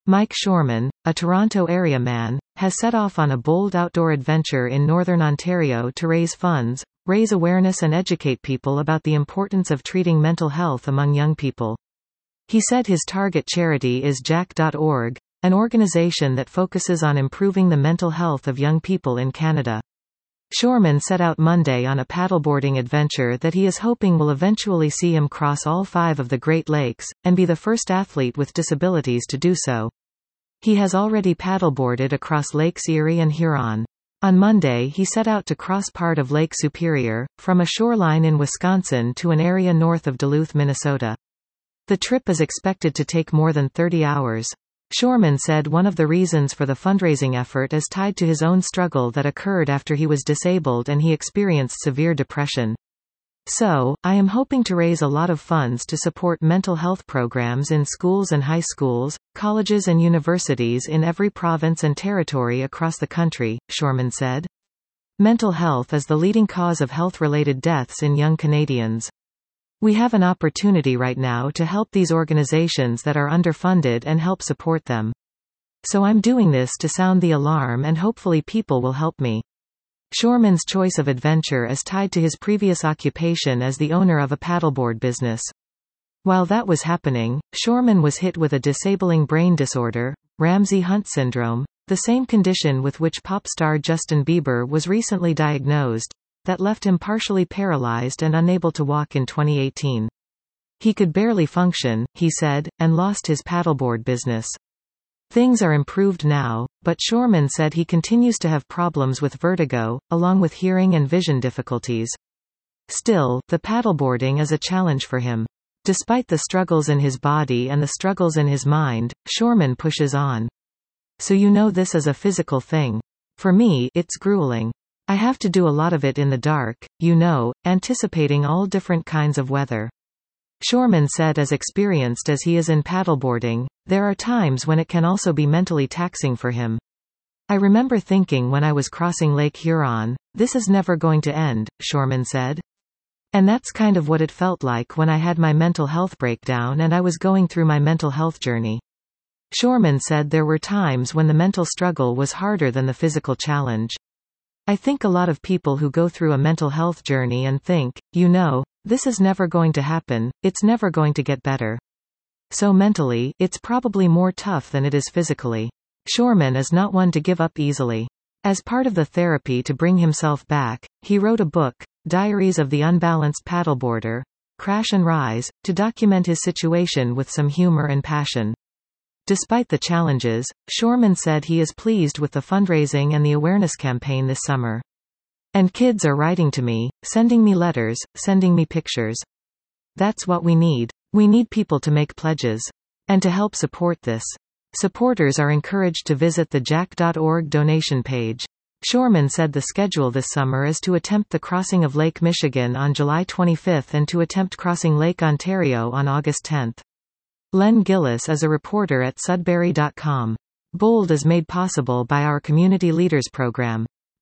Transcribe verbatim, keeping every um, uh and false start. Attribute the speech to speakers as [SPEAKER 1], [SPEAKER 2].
[SPEAKER 1] Mike Shorman, a Toronto area man, has set off on a bold outdoor adventure in northern Ontario to raise funds, raise awareness and educate people about the importance of treating mental health among young people. He said his target charity is Jack dot org, an organization that focuses on improving the mental health of young people in Canada. Shorman set out Monday on a paddleboarding adventure that he is hoping will eventually see him cross all five of the Great Lakes, and be the first athlete with disabilities to do so. He has already paddleboarded across Lakes Erie and Huron. On Monday he set out to cross part of Lake Superior, from a shoreline in Wisconsin to an area north of Duluth, Minnesota. The trip is expected to take more than thirty hours. Shorman said one of the reasons for the fundraising effort is tied to his own struggle that occurred after he was disabled and he experienced severe depression. So, I am hoping to raise a lot of funds to support mental health programs in schools and high schools, colleges and universities in every province and territory across the country, Shorman said. Mental health is the leading cause of health-related deaths in young Canadians. We have an opportunity right now to help these organizations that are underfunded and help support them. So I'm doing this to sound the alarm and hopefully people will help me. Shorman's choice of adventure is tied to his previous occupation as the owner of a paddleboard business. While that was happening, Shorman was hit with a disabling brain disorder, Ramsay-Hunt syndrome, the same condition with which pop star Justin Bieber was recently diagnosed, that left him partially paralyzed and unable to walk in twenty eighteen. He could barely function, he said, and lost his paddleboard business. Things are improved now, but Shorman said he continues to have problems with vertigo, along with hearing and vision difficulties. Still, the paddleboarding is a challenge for him. Despite the struggles in his body and the struggles in his mind, Shorman pushes on. So you know this is a physical thing. For me, it's grueling. I have to do a lot of it in the dark, you know, anticipating all different kinds of weather. Shorman said as experienced as he is in paddleboarding, there are times when it can also be mentally taxing for him. I remember thinking when I was crossing Lake Huron, this is never going to end, Shorman said. And that's kind of what it felt like when I had my mental health breakdown and I was going through my mental health journey. Shorman said there were times when the mental struggle was harder than the physical challenge. I think a lot of people who go through a mental health journey and think, you know, this is never going to happen, it's never going to get better. So mentally, it's probably more tough than it is physically. Shorman is not one to give up easily. As part of the therapy to bring himself back, he wrote a book, Diaries of the Unbalanced Paddleboarder, Crash and Rise, to document his situation with some humor and passion. Despite the challenges, Shorman said he is pleased with the fundraising and the awareness campaign this summer. And kids are writing to me, sending me letters, sending me pictures. That's what we need. We need people to make pledges. And to help support this. Supporters are encouraged to visit the Jack dot org donation page. Shorman said the schedule this summer is to attempt the crossing of Lake Michigan on July twenty-fifth and to attempt crossing Lake Ontario on August tenth. Len Gillis is a reporter at Sudbury dot com. Bold is made possible by our Community Leaders program.